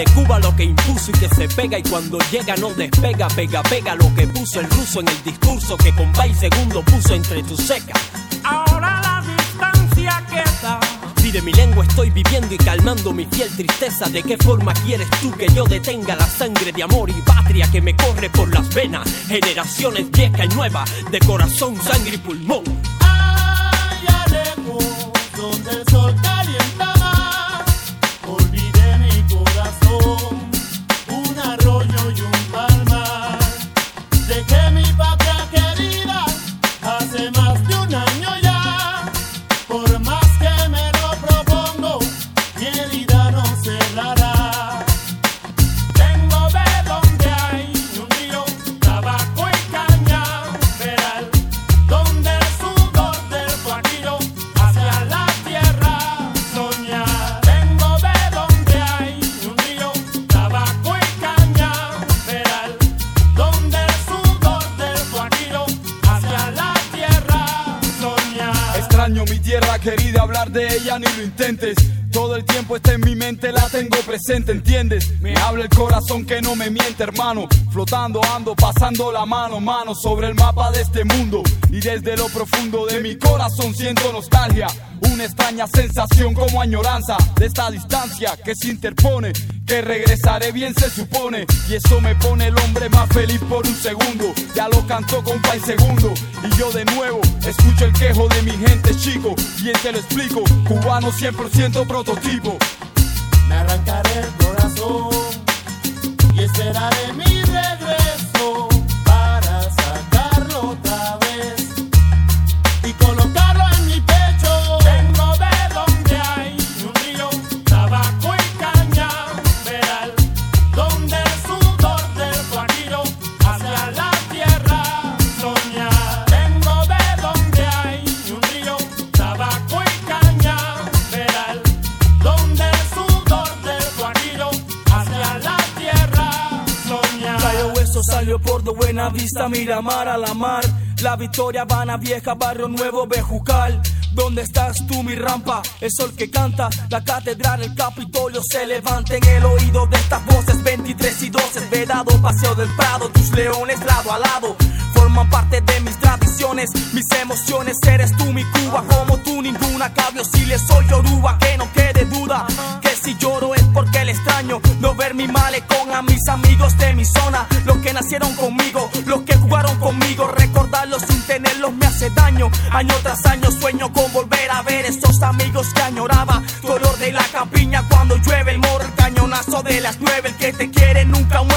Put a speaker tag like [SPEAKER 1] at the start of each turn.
[SPEAKER 1] De Cuba lo que impuso y que se pega, y cuando llega no despega. Pega lo que puso el ruso en el discurso que con y segundo puso entre tus secas.
[SPEAKER 2] Ahora la distancia queda.
[SPEAKER 1] Si de mi lengua estoy viviendo y calmando mi fiel tristeza, ¿de qué forma quieres tú que yo detenga la sangre de amor y patria que me corre por las venas? Generaciones vieja y nueva, de corazón, sangre y pulmón.
[SPEAKER 3] Allá lejos, donde el sol calienta más, olvidé mi corazón, un arroyo y un palmar. Dejé mi patria querida hace más de un año ya. Por más que me lo propongo, mi herida no cerrará. Tengo de donde hay un río, tabaco y cañaveral, donde el sudor del guajiro hacia la tierra soñar. Tengo de donde hay un río, tabaco y cañaveral, donde el sudor del guajiro hacia la tierra soñar.
[SPEAKER 4] Extraño mi tierra querida, hablar de ella ni lo intentes. Todo el tiempo está en mi mente, la tengo presente, ¿entiendes? Me habla el corazón que no me miente, hermano. Flotando ando, pasando la mano sobre el mapa de este mundo. Y desde lo profundo de mi corazón siento nostalgia, una extraña sensación como añoranza de esta distancia que se interpone, que regresaré bien se supone. Y eso me pone el hombre más feliz por un segundo. Ya lo cantó compa y segundo, y yo de nuevo escucho el quejo de mi gente, chico. Bien te lo explico, cubano 100% prototipo.
[SPEAKER 3] Me arrancaré el corazón y esperaré mi regreso para sacarlo otra vez y colocarlo en mi pecho. Tengo de donde hay un río, tabaco y cañaveral, donde el sudor del guajiro hacia la tierra soñar. Tengo de donde hay un río, tabaco y cañaveral, donde el sudor del guajiro hacia la tierra soñar.
[SPEAKER 5] Cayo Hueso salió por de Buena Vista, Miramar a la mar, La Victoria, Habana Vieja, Barrio Nuevo, Bejucal. ¿Dónde estás tú, mi rampa? El sol que canta, la catedral, el Capitolio se levanta en el oído de estas voces. 23 y 12, Vedado, Paseo del Prado, tus leones lado a lado forman parte de mis tradiciones, mis emociones. Eres tú mi Cuba, como tú ninguna. Cabio si le soy Yoruba, que no quede duda que si lloro es porque le extraño no ver mi malecón. A mis amigos de mi zona, los que nacieron conmigo, los que jugaron conmigo, recordarlos sin tenerlos me hace daño. Año tras año sueño con volver a ver esos amigos que añoraba. Dolor de la campiña cuando llueve el morro, el cañonazo de las 9, el que te quiere nunca